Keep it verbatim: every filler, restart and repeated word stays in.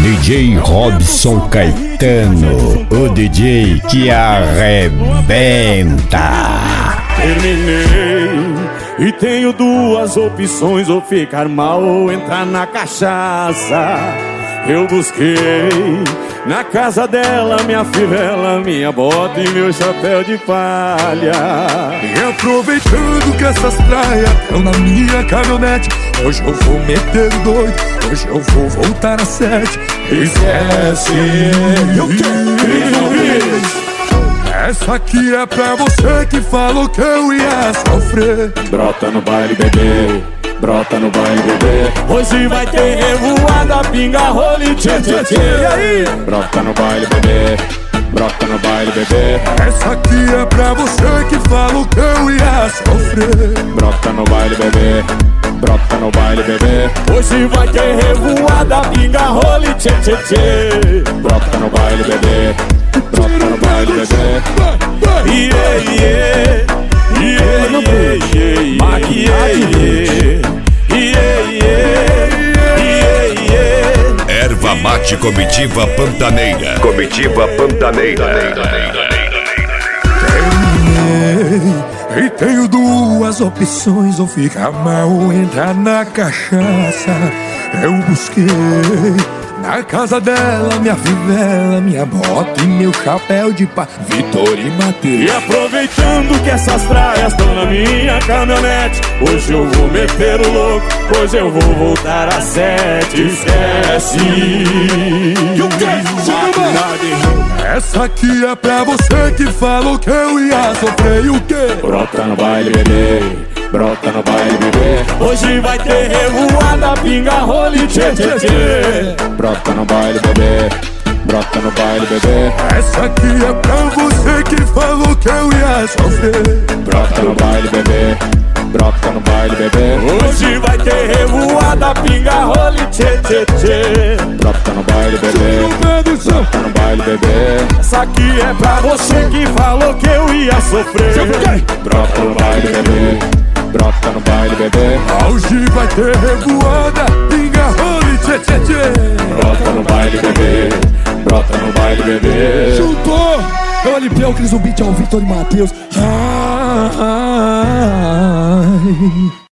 D J Robson Caetano, o D J que arrebenta. Terminei e tenho duas opções: ou ficar mal ou entrar na cachaça. Eu busquei na casa dela minha fivela, minha bota e meu chapéu de palha. E aproveitando que essas praias estão na minha caminhonete, hoje eu vou meter o doido, hoje eu vou voltar às sete. Esquece. Eu quero. Essa aqui é pra você que falou que eu ia sofrer. Brota no baile, bebê. Brota no baile, bebê. Hoje vai ter revoada, pinga, role, tchê, tchê, tchê. E aí? Brota no baile, bebê. Brota no baile, bebê. Essa aqui é pra você que falou que eu ia sofrer. Brota no baile, bebê. Brota no baile, bebê. Hoje vai ter revoada, pinga, role, tchê, tchê, tchê. Brota no baile, bebê. Brota no baile, bebê. Yeah, yeah. Yeah, yeah, yeah. Yeah, yeah. Erva mate comitiva pantaneira. Comitiva pantaneira. Terminei e tenho duas opções: ou ficar mal ou entrar na cachaça. Eu busquei na casa dela minha fivela, minha bota e meu chapéu de pá, Vitor e Matheus. E aproveitando que essas praias estão na minha caminhonete, hoje eu vou meter o louco, hoje eu vou voltar às sete. Esquece. Essa aqui é pra você que falou que eu ia sofrer. E o quê? Brota no baile, bebê. Brota no baile, bebê. Hoje vai ter revoada, pinga, role, tchê, tchê, tchê. Brota no baile, bebê. Brota no baile, bebê. Essa aqui é pra você que falou que eu ia sofrer. Brota no baile, bebê. Brota no baile, bebê. Hoje vai ter revoada, pinga, role, tchê, tchê, tchê. Brota no baile, bebê. Brota no baile, bebê. Essa aqui é pra você que falou que eu ia sofrer. Brota no baile, bebê. Brota no baile, bebê. Hoje vai ter revoada, pinga, role, tchê, tchê, tchê. Brota no baile, bebê. Brota no baile, bebê. Juntou! É o L P, o Cris, o beat, é o Vitor e Matheus. Ai.